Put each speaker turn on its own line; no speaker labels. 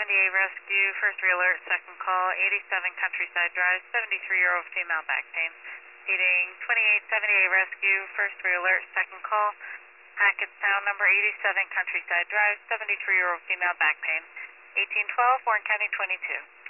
Rescue, first realert, second call, 87 Countryside Drive, 73-year-old female back pain. Feeding 2878 Rescue, first realert, second call, packet sound number 87 Countryside Drive, 73-year-old female back pain. 1812, Warren County 22.